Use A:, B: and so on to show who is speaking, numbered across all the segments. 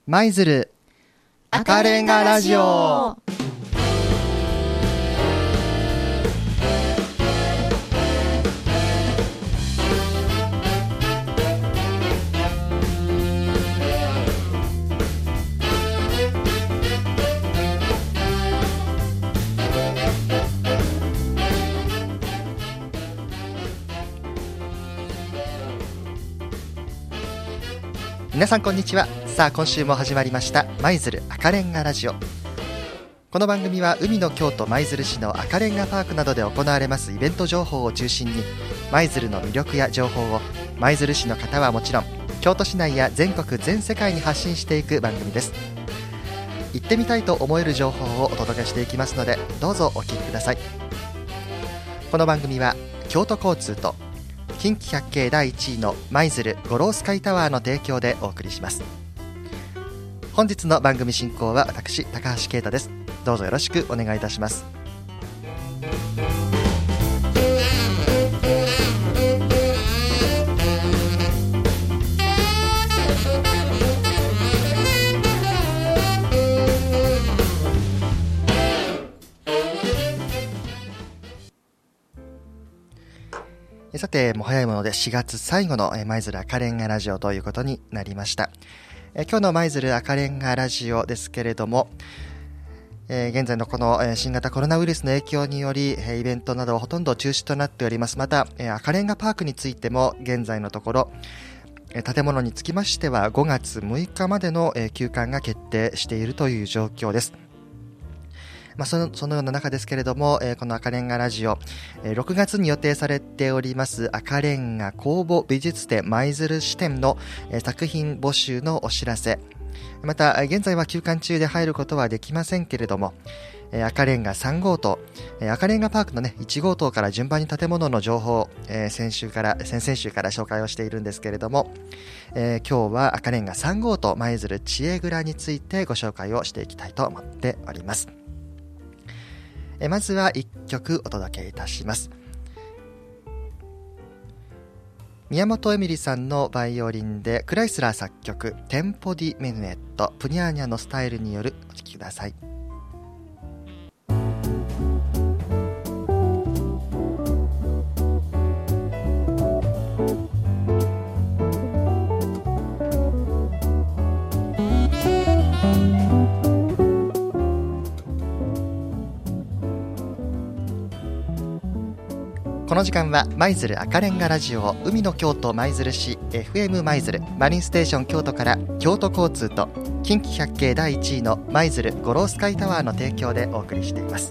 A: 舞鶴赤レンガラジオ。皆さんこんにちは。さあ今週も始まりました舞鶴赤レンガラジオ。この番組は海の京都舞鶴市の赤レンガパークなどで行われますイベント情報を中心に舞鶴の魅力や情報を舞鶴市の方はもちろん京都市内や全国全世界に発信していく番組です。行ってみたいと思える情報をお届けしていきますのでどうぞお聞きください。この番組は京都交通と近畿百景第1位の舞鶴五郎スカイタワーの提供でお送りします。本日の番組進行は私高橋啓太です。どうぞよろしくお願いいたします。さてもう早いもので4月最後の舞鶴赤レンガラジオということになりました。今日の舞鶴赤レンガラジオですけれども、現在のこの新型コロナウイルスの影響によりイベントなどほとんど中止となっております。また赤レンガパークについても現在のところ建物につきましては5月6日までの休館が決定しているという状況です。そのような中ですけれども、この赤レンガラジオ、6月に予定されております赤レンガ公募美術展舞鶴支店の作品募集のお知らせ、また現在は休館中で入ることはできませんけれども、赤レンガ3号棟、赤レンガパークのね1号棟から順番に建物の情報、先々週から紹介をしているんですけれども、今日は赤レンガ3号棟舞鶴知恵蔵についてご紹介をしていきたいと思っております。まずは1曲お届けいたします。宮本エミリさんのバイオリンでクライスラー作曲テンポディメヌエットプニャーニャのスタイルによるお聴きください。この時間は舞鶴赤レンガラジオ海の京都舞鶴市 FM 舞鶴マリンステーション京都から京都交通と近畿百景第1位の舞鶴五郎スカイタワーの提供でお送りしています。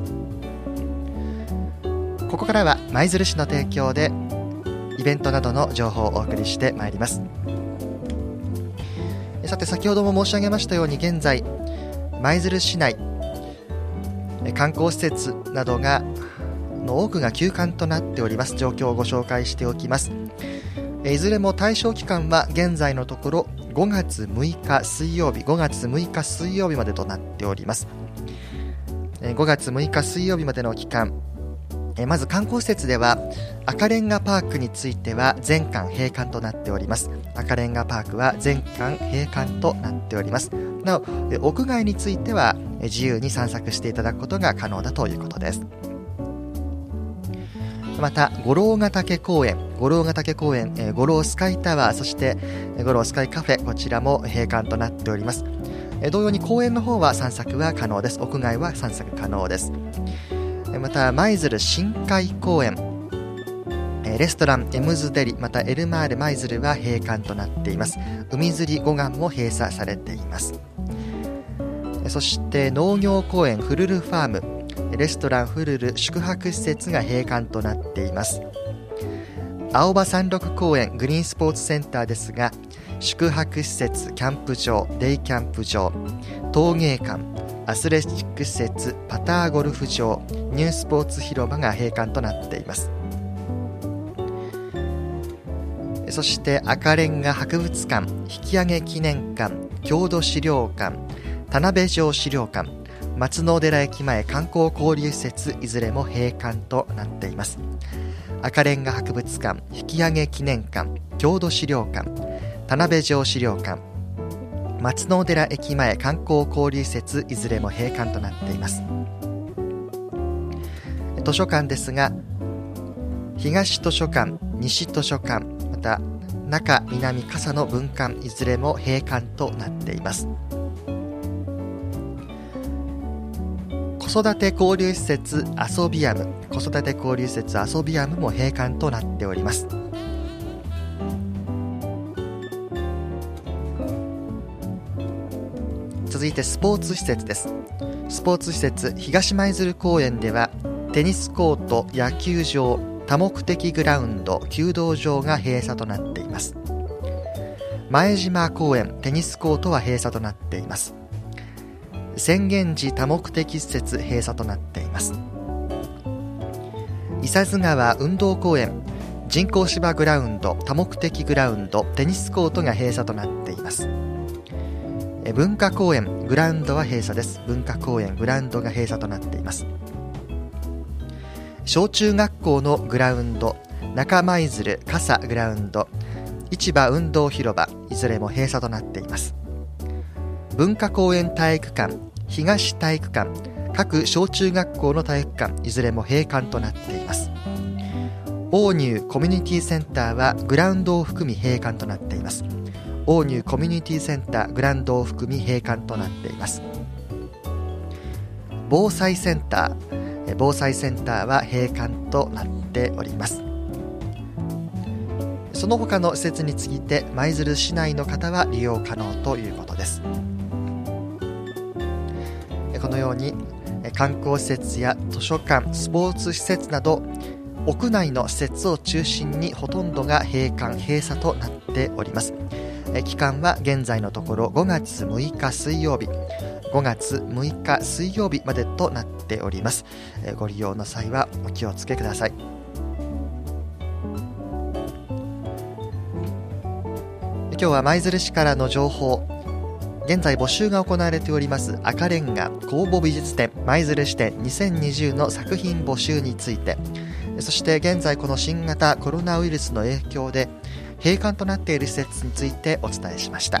A: ここからは舞鶴市の提供でイベントなどの情報をお送りしてまいります。さて先ほども申し上げましたように現在舞鶴市内観光施設などの多くが休館となっております。状況をご紹介しておきます。いずれも対象期間は現在のところ5月6日水曜日までとなっております。5月6日水曜日までの期間、まず観光施設では赤レンガパークについては全館閉館となっております。赤レンガパークは全館閉館となっております。なお屋外については自由に散策していただくことが可能だということです。また五郎ヶ岳公園、五郎スカイタワー、そして五郎スカイカフェ、こちらも閉館となっております。同様に公園の方は散策は可能です。屋外は散策可能です。また舞鶴深海公園、レストランエムズデリ、またエルマーレ舞鶴は閉館となっています。海釣り護岸も閉鎖されています。そして農業公園フルルファーム、レストランフルル宿泊施設が閉館となっています。青葉山麓公園グリーンスポーツセンターですが宿泊施設、キャンプ場、デイキャンプ場、陶芸館、アスレチック施設、パターゴルフ場、ニュースポーツ広場が閉館となっています。そして赤レンガ博物館、引き上げ記念館、郷土資料館、田辺城資料館、松野寺駅前観光交流施設、いずれも閉館となっています。赤レンガ博物館、引き上げ記念館、郷土資料館、田辺城資料館、 松野寺駅前観光交流施設、いずれも閉館となっています。図書館ですが、東図書館、西図書館、また中南笠野分館、いずれも閉館となっています。子育て交流施設遊びアム、子育て交流施設遊びアムも閉館となっております。続いてスポーツ施設です。スポーツ施設東舞鶴公園では、テニスコート、野球場、多目的グラウンド、弓道場が閉鎖となっています。前島公園テニスコートは閉鎖となっています。浅間寺多目的施設閉鎖となっています。伊佐津川運動公園人工芝グラウンド、多目的グラウンド、テニスコートが閉鎖となっています。文化公園グラウンドは閉鎖です。文化公園グラウンドが閉鎖となっています。小中学校のグラウンド、中舞鶴笠グラウンド、市場運動広場、いずれも閉鎖となっています。文化公園体育館、東体育館、各小中学校の体育館、いずれも閉館となっています。大乳コミュニティセンターはグラウンドを含み閉館となっています。大乳コミュニティセンターグラウンドを含み閉館となっています。防災センターは閉館となっております。その他の施設について舞鶴市内の方は利用可能ということです。このように観光施設や図書館、スポーツ施設など屋内の施設を中心にほとんどが閉鎖となっております。期間は現在のところ5月6日水曜日までとなっております。ご利用の際はお気をつけください。今日は舞鶴市からの情報、現在募集が行われております赤レンガ公募美術展舞鶴支店2020の作品募集について、そして現在この新型コロナウイルスの影響で閉館となっている施設についてお伝えしました。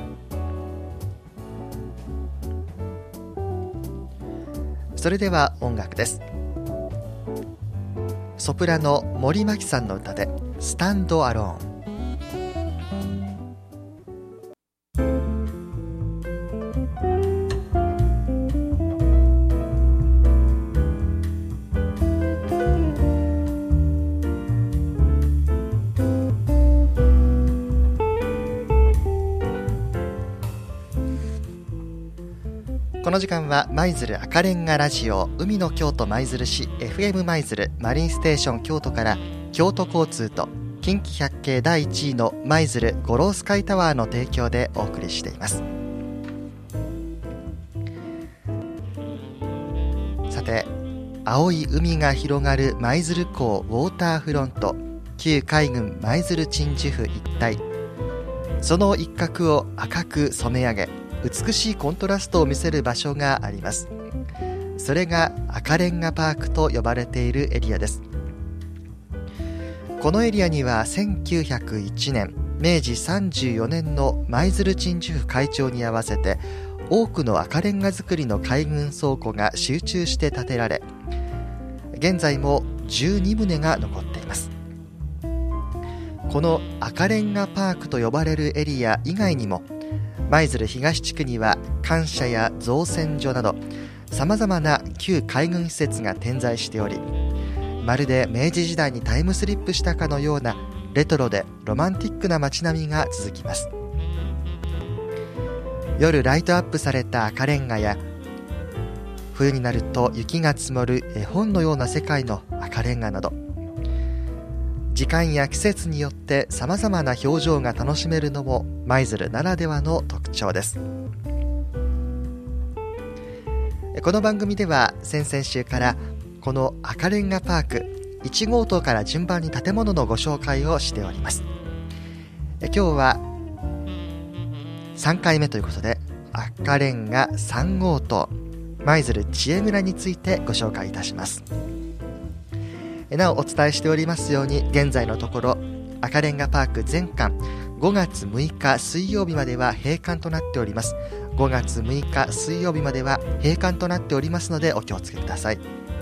A: それでは音楽です。ソプラノ森真希さんの歌でスタンドアローン。この時間は舞鶴赤レンガラジオ海の京都舞鶴市 FM 舞鶴マリンステーション京都から京都交通と近畿百景第1位の舞鶴五郎スカイタワーの提供でお送りしています。さて、青い海が広がる舞鶴港ウォーターフロント旧海軍舞鶴鎮守府一帯、その一角を赤く染め上げ美しいコントラストを見せる場所があります。それが赤レンガパークと呼ばれているエリアです。このエリアには1901年明治34年の舞鶴鎮守府開庁に合わせて多くの赤レンガ造りの海軍倉庫が集中して建てられ、現在も12棟が残っています。この赤レンガパークと呼ばれるエリア以外にも舞鶴東地区には艦舎や造船所などさまざまな旧海軍施設が点在しており、まるで明治時代にタイムスリップしたかのようなレトロでロマンティックな街並みが続きます。夜ライトアップされた赤レンガや冬になると雪が積もる絵本のような世界の赤レンガなど、時間や季節によってさまざまな表情が楽しめるのも舞鶴ならではの特徴です。この番組では先々週からこの赤レンガパーク1号棟から順番に建物のご紹介をしております。今日は3回目ということで赤レンガ3号棟舞鶴知恵村についてご紹介いたします。なおお伝えしておりますように、現在のところ赤レンガパーク全館 5月6日水曜日までは閉館となっております。5月6日水曜日までは閉館となっておりますのでお気をつけください。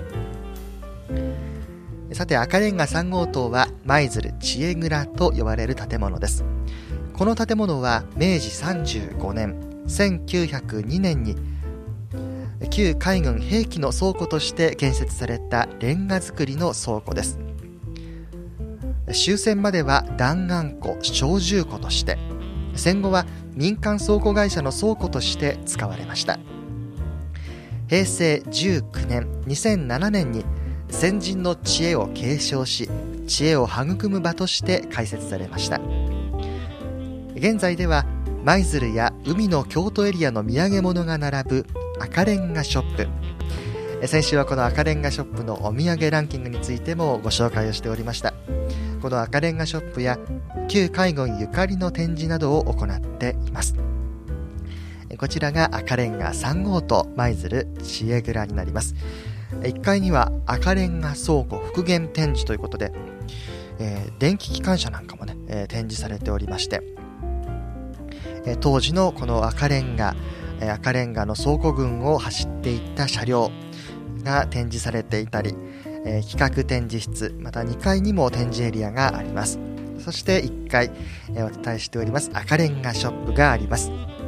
A: さて、赤レンガ3号棟は舞鶴知恵蔵と呼ばれる建物です。この建物は明治35年1902年に旧海軍兵器の倉庫として建設されたレンガ造りの倉庫です。終戦までは弾丸庫、小銃庫として、戦後は民間倉庫会社の倉庫として使われました。平成19年2007年に先人の知恵を継承し、知恵を育む場として開設されました。現在では舞鶴や海の京都エリアの土産物が並ぶ赤レンガショップ、先週はこの赤レンガショップのお土産ランキングについてもご紹介をしておりました。この赤レンガショップや旧海軍ゆかりの展示などを行っています。こちらが赤レンガ3号棟舞鶴知恵蔵になります。1階には赤レンガ倉庫復元展示ということで、電気機関車なんかもね、展示されておりまして、当時のこの赤レンガの倉庫群を走っていった車両が展示されていたり、企画展示室、また2階にも展示エリアがあります。そして1階、お伝えしております赤レンガショップがあります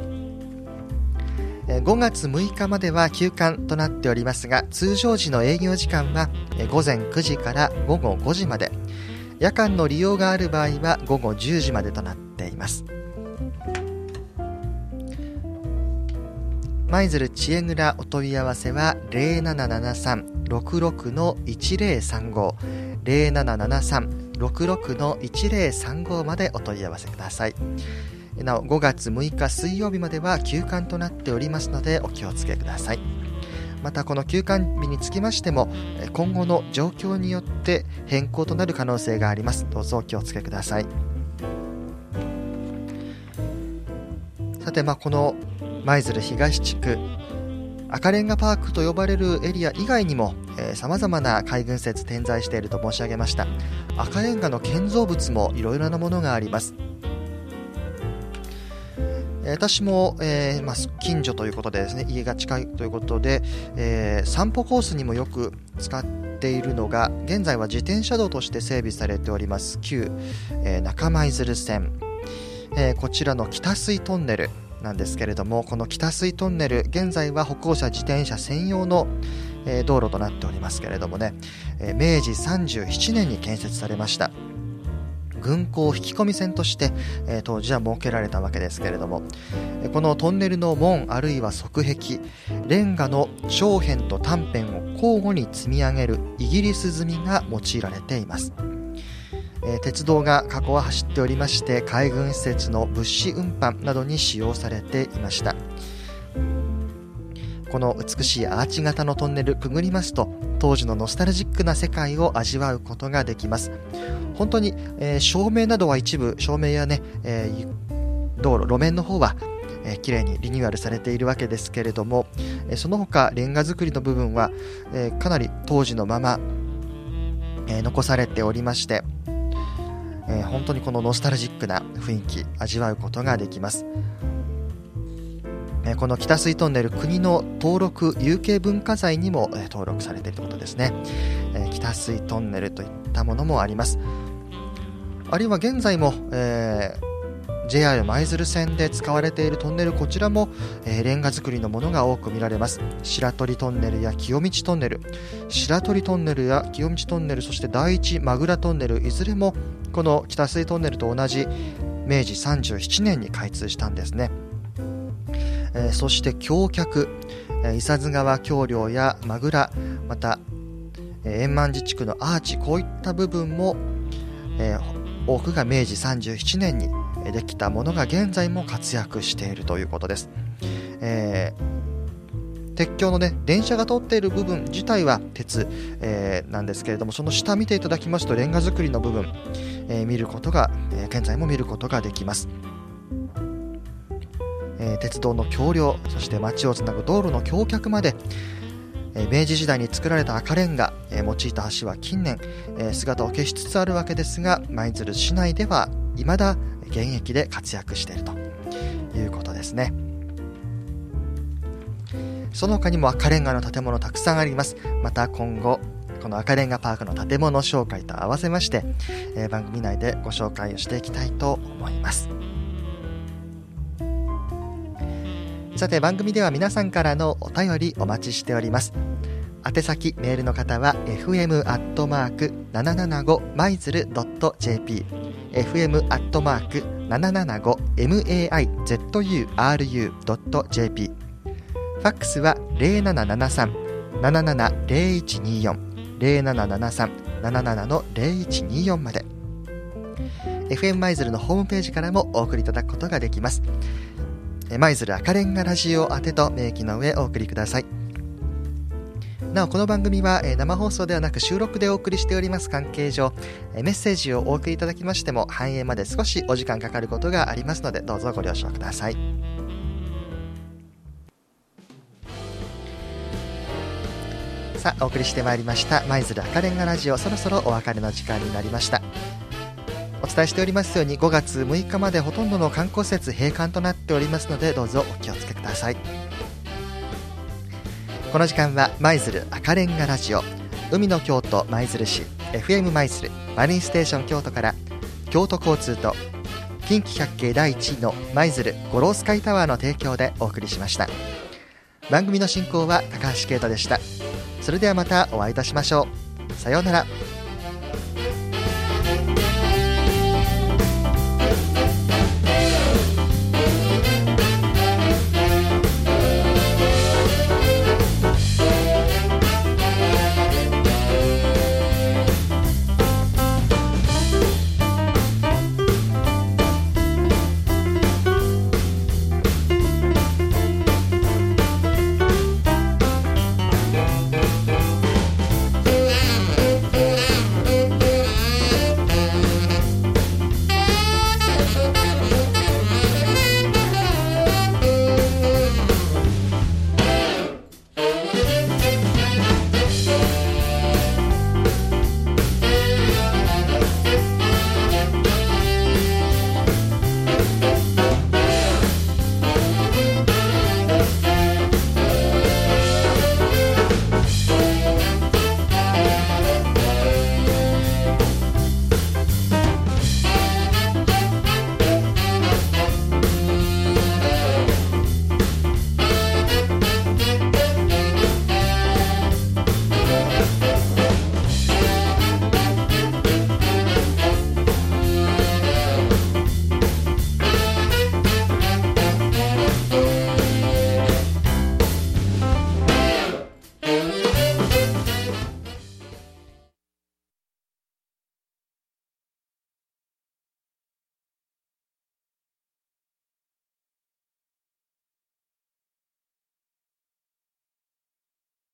A: 。5月6日までは休館となっておりますが、通常時の営業時間は午前9時から午後5時まで、夜間の利用がある場合は午後10時までとなっています。舞鶴知恵蔵お問い合わせは 0773-66-1035 0773-66-1035 までお問い合わせください。なお5月6日水曜日までは休館となっておりますのでお気をつけください。またこの休館日につきましても今後の状況によって変更となる可能性があります。どうぞお気をつけください。さて、この舞鶴東地区赤レンガパークと呼ばれるエリア以外にもさまざまな海軍施設点在していると申し上げました。赤レンガの建造物もいろいろなものがあります。私も、近所ということでですね、家が近いということで、散歩コースにもよく使っているのが、現在は自転車道として整備されております旧、中舞鶴線、こちらの北水トンネルなんですけれども、この北水トンネル現在は歩行者自転車専用の、道路となっておりますけれどもね、明治37年に建設されました。軍港引き込み線として、当時は設けられたわけですけれども、このトンネルの門あるいは側壁、レンガの長辺と短辺を交互に積み上げるイギリス積みが用いられています。鉄道が過去は走っておりまして、海軍施設の物資運搬などに使用されていました。この美しいアーチ型のトンネルくぐりますと、当時のノスタルジックな世界を味わうことができます。本当に、照明などは一部、照明やね、道路、路面の方は、きれいにリニューアルされているわけですけれども、その他レンガ造りの部分は、かなり当時のまま、残されておりまして、本当にこのノスタルジックな雰囲気味わうことができます。この北水トンネル、国の登録有形文化財にも登録されているということですね。北水トンネルといったものもあります。あるいは現在も、JR 舞鶴線で使われているトンネル、こちらも、レンガ造りのものが多く見られます。白鳥トンネルや清道トンネル、白鳥トンネルや清道トンネル、そして第一マグラトンネル、いずれもこの北水トンネルと同じ明治37年に開通したんですね。そして橋脚、伊佐津川橋梁やマグラ、また、円満寺地区のアーチ、こういった部分も、多くが明治37年にできたものが現在も活躍しているということです。鉄橋のね、電車が通っている部分自体は鉄、なんですけれども、その下見ていただきますとレンガ造りの部分、見ることが、現在も見ることができます。鉄道の橋梁、そして街をつなぐ道路の橋脚まで、明治時代に作られた赤レンガ、用いた橋は近年、姿を消しつつあるわけですが、舞鶴市内では未だ、 現役で活躍しているということですね。その他にも赤レンガの建物たくさんあります。また今後この赤レンガパークの建物紹介と合わせまして、番組内でご紹介をしていきたいと思います。さて、番組では皆さんからのお便りお待ちしております。宛先メールの方は fm@775maizuru.jp fm@775maizuru.jp ファックスは 0773-770124 0773-77-0124 まで。 FM 舞鶴のホームページからもお送りいただくことができます。舞鶴赤レンガラジオ宛てと明記の上お送りください。なおこの番組は生放送ではなく収録でお送りしております関係上、メッセージをお送りいただきましても反映まで少しお時間かかることがありますので、どうぞご了承ください。さあ、お送りしてまいりました舞鶴赤レンガラジオ、そろそろお別れの時間になりました。お伝えしておりますように5月6日までほとんどの観光施設閉館となっておりますので、どうぞお気をつけください。この時間は舞鶴赤レンガラジオ、海の京都舞鶴市 FM 舞鶴マリンステーション京都から京都交通と近畿百景第1位の舞鶴五郎スカイタワーの提供でお送りしました。番組の進行は高橋圭人でした。それではまたお会いいたしましょう。さようなら。